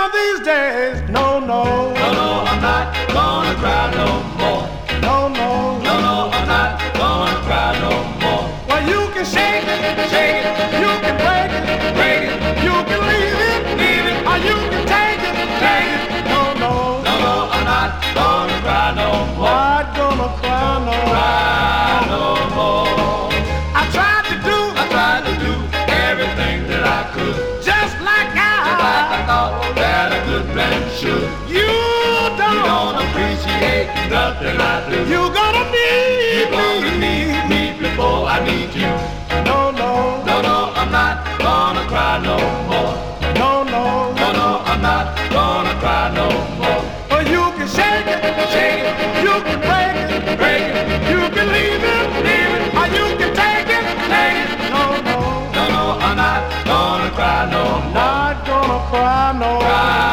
of these days, no, no. No, no, I'm not gonna cry no more. No, no. No, no, I'm not gonna cry no more. Well, you can shake it, Shake it, you can break it, break it, you can leave it, leave it, or you can take it, take it. No, no. No, no, I'm not gonna cry no more. Not gonna cry no Cry no more. I tried to do everything that I could, just like just like I thought that a good man should. You You don't appreciate nothing I do. You're gonna You're gonna need need me before I need you. No, no. No, no, I'm not gonna cry no more. No, no. No, no, I'm not gonna cry no more. Or you can shake it, Shake it, you can break it, break it, you can leave it, or you can take it, take it. No, no. No, no, I'm not gonna cry no more. Not gonna cry no Cry